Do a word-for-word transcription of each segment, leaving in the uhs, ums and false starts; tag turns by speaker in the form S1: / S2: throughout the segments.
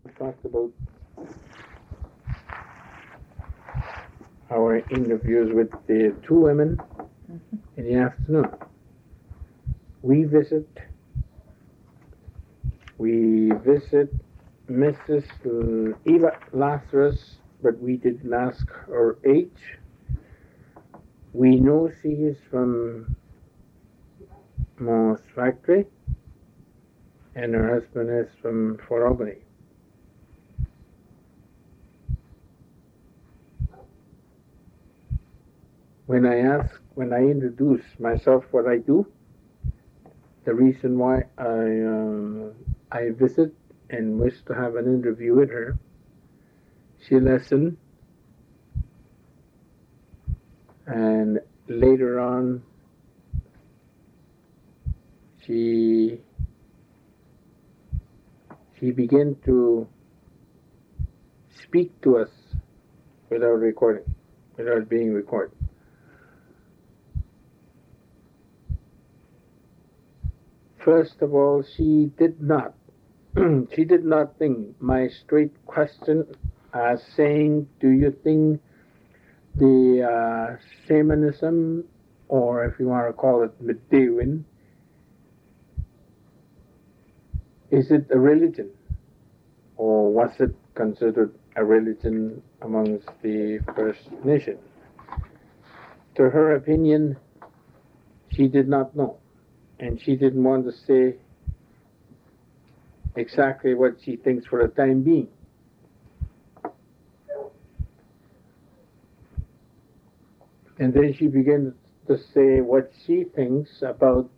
S1: talked about our interviews with the two women mm-hmm. in the afternoon. We visit, we visit Missus Eva Lazarus, but we didn't ask her age. We know she is from Moss Factory, and her husband is from Fort Albany. When I ask, when I introduce myself, what I do, the reason why I uh, I visit and wish to have an interview with her, she listened, and later on, she she began to speak to us without recording, without being recorded. First of all, she did not, she did not think my straight question as saying, do you think the uh, shamanism, or if you want to call it Medewin, is it a religion? Or was it considered a religion amongst the First Nation? To her opinion, she did not know. And she didn't want to say exactly what she thinks for the time being. And then she began to say what she thinks about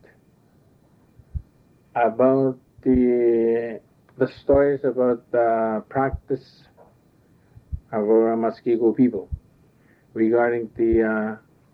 S1: about the the stories about the practice of our Muskego people regarding the uh,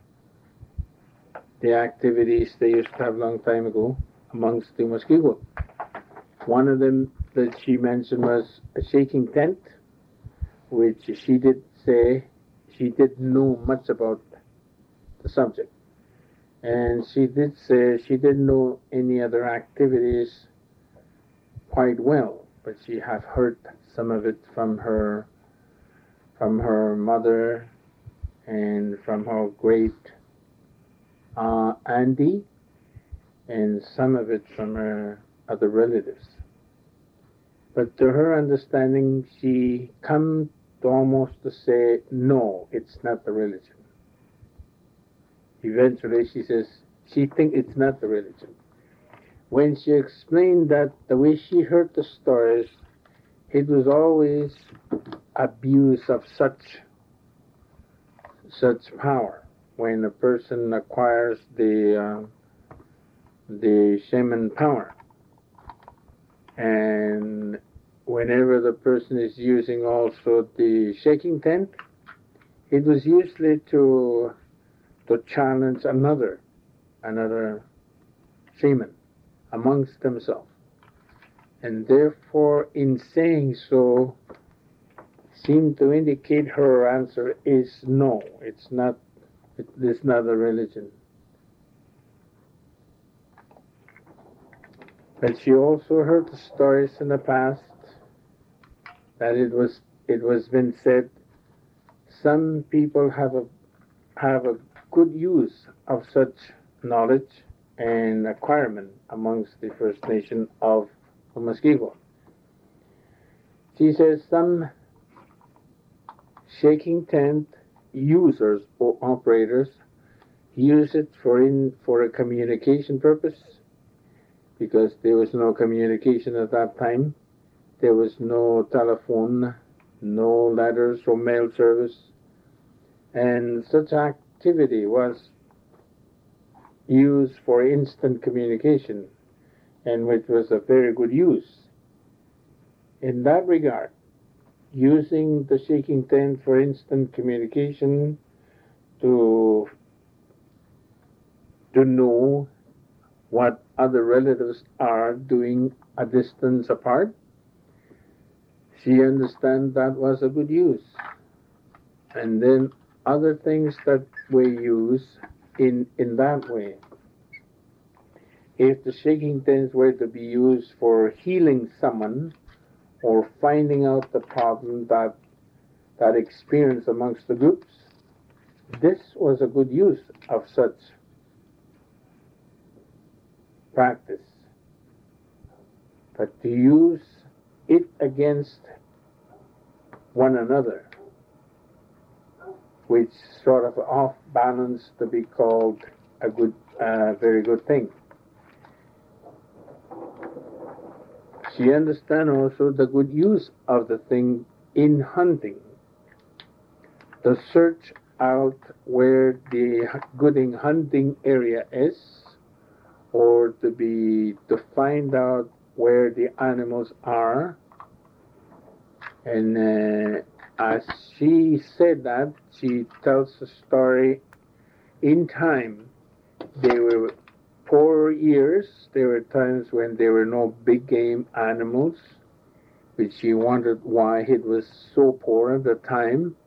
S1: the activities they used to have a long time ago amongst the Muskego. One of them that she mentioned was a shaking tent, which she did say she didn't know much about the subject. And she did say she didn't know any other activities quite well, but she had heard some of it from her from her mother and from her great uh, auntie, and some of it from her other relatives. But to her understanding, she come to almost to say, no, it's not the religion. Eventually, she says, she thinks it's not the religion. When she explained that the way she heard the stories, it was always abuse of such such power. When a person acquires the uh, the shaman power, and whenever the person is using also the shaking tent, it was usually to to challenge another another shaman amongst themselves, and therefore in saying so seemed to indicate her answer is no, it's not. It is not a religion. But she also heard the stories in the past that it was it was been said some people have a have a good use of such knowledge and acquirement amongst the First Nation of the Muskego. She says some shaking tent users or operators use it for in for a communication purpose, because there was no communication at that time. There was no telephone, no letters or mail service, and such activity was used for instant communication, and which was a very good use. In that regard, using the shaking tent for instant communication to to know what other relatives are doing a distance apart, she understands that was a good use. And then other things that we use in in that way. If the shaking tents were to be used for healing someone, or finding out the problem that that experience amongst the groups. This was a good use of such practice. But to use it against one another, which sort of off balance to be called a good, uh, very good thing. She understand also the good use of the thing in hunting. To search out where the good in hunting area is, or to be to find out where the animals are. And uh, as she said that, she tells the story in time. There were poor years. There were times when there were no big game animals, which she wondered why it was so poor at the time.